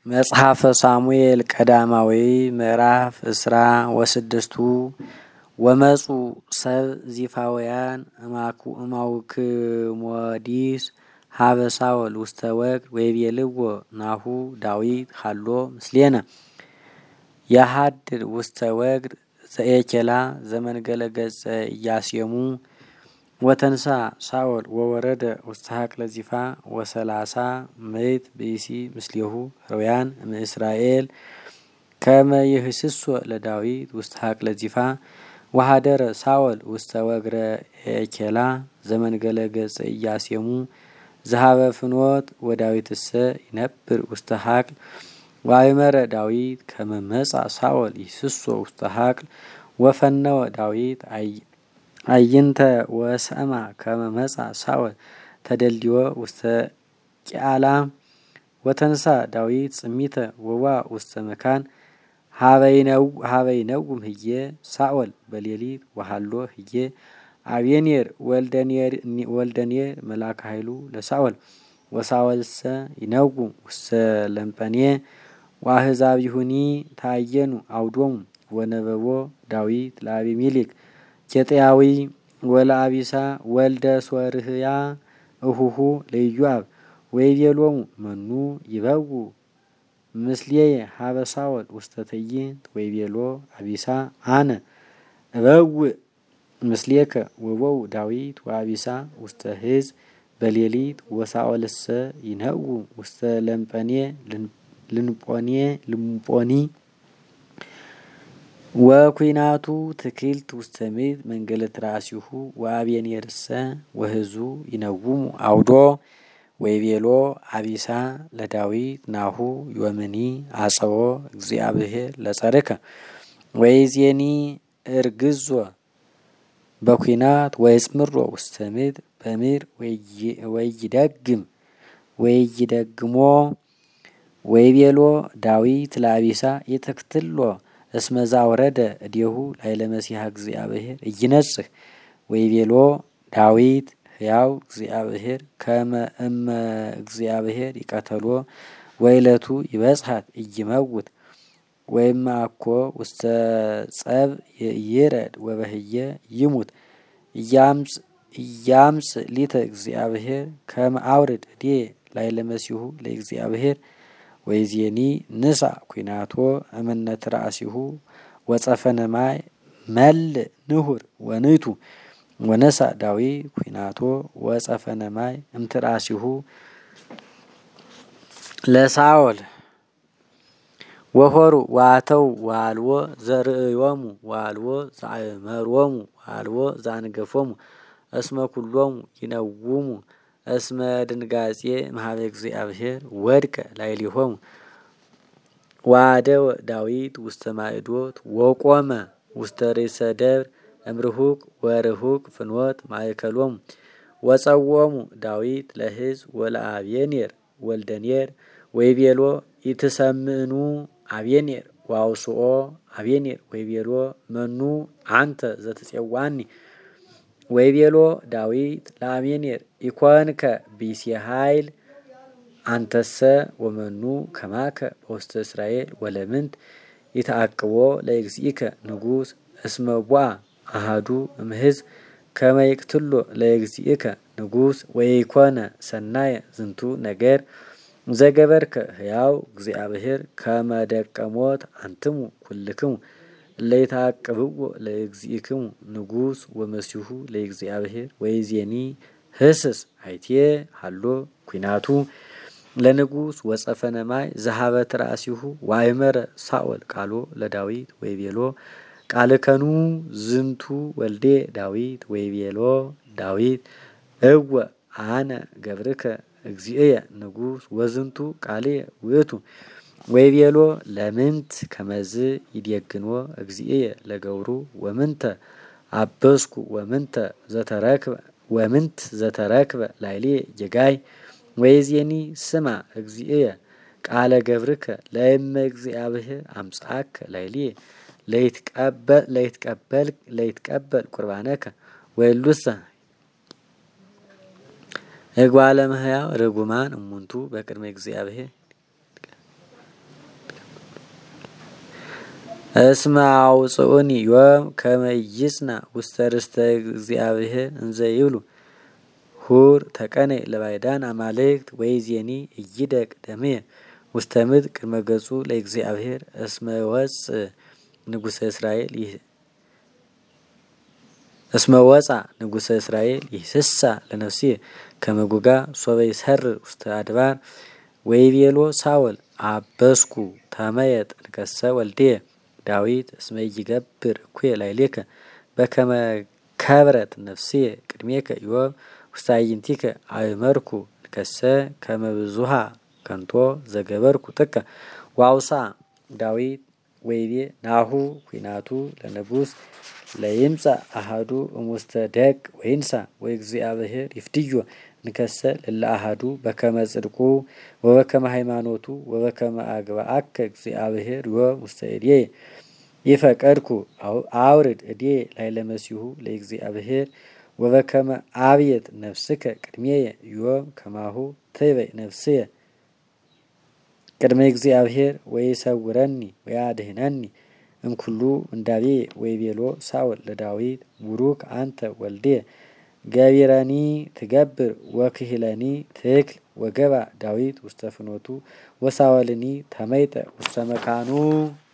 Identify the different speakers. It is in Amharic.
Speaker 1: መጽሐፈ ሳሙኤል ቀዳማዊ ምዕራፍ እስራ ወስድስቱ ወመጹ ሰብ ዚፋውያን እማውክሞዲስ ሀበ ሳኦል ውስተ ወግድ ወይቤልዎ ናሁ ዳዊት ሀሎ ምስሌነ የሀድር ውስተ ወግድ ዘኤኬላ ዘመንገለ ገጸ ኢያሴሙ ወተንሳ ሳኦል ወወረደ ውስተ ሀቅለ ዚፋ ወሰላሳ ምዕት ብእሲ ምስሌሁ ሮያን እምእስራኤል ከመ ይህስሶ ለዳዊት ውስተ ሀቅለ ዚፋ ወሀደረ ሳኦል ውስተ ወግረ ኤኬላ ዘመንገለ ገጸ ኢያሴሙ ዘሀበ ፍኖት ወዳዊትሰ ይነብር ውስተ ሀቅል ወአእመረ ዳዊት ከመ መጻ ሳኦል ይህስሶ ውስተ ሀቅል ወፈነወ ዳዊት አይንተ ወሰማ ከመ መጻ ሳኦል ተደልድዮ ውስተ ቂአላ ወተንሳ ዳዊት ጽሚተ ወዋ ውስተ መካን ሀበይነውም ህዬ ሳኦል በሌሊት ወሃሎ ህዬ አብየኔር ወልደኔር መላከ ኃይሉ ለሳኦል ወሳኦልሰ ይነውም ውስተ ለምጰኔ ወአሕዛብይሁኒ ታየኑ አውዶሙ ወነበቦ ዳዊት ለአቢሜሌክ ኬጥያዊ ወለአቢሳ ወልደ ሶርህያ እሁሁ ለኢዮአብ ወይቤሎሙ መኑ ይበው ምስሌየ ሀበ ሳኦል ውስተ ትዕይንት ወይቤሎ አቢሳ አነ እበውእ ምስሌከ ወበው ዳዊት ወአቢሳ ውስተ ህዝብ በሌሊት ወሳኦልሰ ይነውም ውስተ ለምጰኔ ልምጶኒ ወኩናቱ ትክልት ውስተ ምድር መንገለ ትራሲሁ ወአብየኔርሰ ወህዝቡ ይነውሙ አውዶ ወይቤሎ አቢሳ ለዳዊት ናሁ ዮምኒ አጸዎ እግዚአብሔር ለጸርከ ወይዜኒ እርግዞ በኩናት ወይጽምሮ ውስተ ምድር በምድር ወይደግሞ ወይቤሎ ዳዊት ለአቢሳ ይትክትሎ እስመዛ ወረደ እዴሁ ላይለ መሲሐ እግዚአብሔር እይነጽህ ወይቤሎ ዳዊት ሕያው እግዚአብሔር ከመ እመ እግዚአብሔር ይቀተሎ ወይለቱ ይበጽሐት እይመውት ወይማ አኮ ውስተ ጸብ ይረድ ወበህየ ይሙት እያምጽ ሊተ እግዚአብሔር ከመ አውርድ እዴ ላይለ መሲሁ ለእግዚአብሔር ወይዜኒ ንሳ ኩናቶ እምነ ትራእሲሁ ወጸፈነ ማይ መልእ ንሁር ወንይቱ ወነሳ ዳዊት ኩናቶ ወጸፈነ ማይ እምትራእሲሁ ለሳኦል ወሆሩ ዋተው ዋልዎ ዘርእዮሙ ዋልዎ ዘአእመሮሙ ዋልዎ ዘአንገፎሙ እስመ ኩሎሙ ይነውሙ እስመ ድንጋጼ እምኀበ እግዚአብሔር ወድቀ ላዕሌሆሙ ወአደወ ዳዊት ውስተ ማእዶት ወቆመ ውስተ ርእሰ ደብር እምርሁቅ ወርሁቅ ፍኖት ማእከሎሙ ወጸዎሙ ዳዊት ለሕዝብ ወለአብየኔር ወልደኔር ወይቤሎ ኢትሰምዕኑ አብየኔር ዋውስኦ አብየኔር ወይቤሎ መኑ አንተ ዘትጼዋኒ ወይቤሎ ዳዊት ለአብየኔር ኢኮንከ ቢሴ ኃይል አንተሰ ወመኑ ከማከ በውስተ እስራኤል ወለምንት ይተአቅቦ ለእግዚእከ ንጉሥ እስመ ቦአ አሃዱ እምሕዝብ ከመ ይቅትሎ ለእግዚእከ ንጉሥ ወይኮነ ሰናየ ዝንቱ ነገር ዘገበርከ ሕያው እግዚአብሔር ከመ ደቀ ሞት አንትሙ ኩልክሙ ለይተአቅብዎ ለእግዚእክሙ ንጉሥ ወመሲሁ ለእግዚአብሔር ወይዜኒ ህስስ አይቴ ሀሎ ኩናቱ ለንጉሥ ወጸፈነ ማይ ዘሀበ ትራእሲሁ ወአእመረ ሳኦል ቃሎ ለዳዊት ወይቤሎ ቃልከኑ ዝንቱ ወልዴ ዳዊት ወይቤሎ ዳዊት እወ አነ ገብርከ እግዚእየ ንጉሥ ወዝንቱ ቃልየ ውእቱ ወይቤሎ ለምንት ከመዝ ይዴግንዎ እግዚእየ ለገብሩ ወምንተ አበስኩ ወምንት ዘተረክበ ላዕሌየ ጌጋይ ወይዜኒ ስማ እግዚእየ ቃለ ገብርከ ለእመ እግዚአብሔር አምጻከ ላዕሌየ ለይትቀበል ቁርባነከ ወይሉሰ እጓለ እመሕያው ርጉማን እሙንቱ በቅድመ እግዚአብሔር እስመ አውጽኡኒ ዮም ከመ ኢይጽና ውስተ ርስተ እግዚአብሔር እንዘ ይብሉ ሁር ተቀነይ ለባዕዳን አማልክት ወይዜኒ ኢይደቅ ደምየ ውስተ ምድር ቅድመ ገጹ ለእግዚአብሔር እስመ ወጽእ ንጉሠ እስራኤል ይህስሳ ለነፍስየ ከመ ጉጋ ሶበ ይሰርር ውስተ አድባር ወይቤሎ ሳወል አበስኩ ተመየጥ ንከሰ ወልድየ ዳዊት እስመ ይገብር እኩየ ላዕሌከ በከመ ከብረት ነፍስየ ቅድሜከ ዮም ውስተ አዕይንቲከ አእመርኩ ንከሰ ከመ ብዙኃ ከንቶ ዘገበርኩ ጥቀ ዋውሳ ዳዊት ወይቤ ናሁ ኩናቱ ለንጉሥ ለይምጻእ አሐዱ እሙስተ ደቅ ወይንሳ ወእግዚአብሔር ይፍድዮ ንከሰ ለለ አሐዱ በከመ ጽድቁ ወበከመ ሃይማኖቱ ወበከመ አግባአከ እግዚአብሔር ዮም ውስተ እዴየ ይፈቀድኩ አውርድ እዴየ ላዕለ መሲሑ ለእግዚአብሔር ወበከመ አብየት ነፍስከ ቅድሜየ ዮም ከማሁ ትበይ ነፍስየ ቅድመ እግዚአብሔር ወይሰውረኒ ወያድኅነኒ እምኩሉ ምንዳቤየ ወይቤሎ ሳኦል ለዳዊት ቡሩክ አንተ ወልድየ ገቢረኒ ትገብር ወክሂለኒ ትክል ወገባ ዳዊት ውስተ ፍኖቱ ወሳኦልኒ ተመይጠ ውስተ መካኑ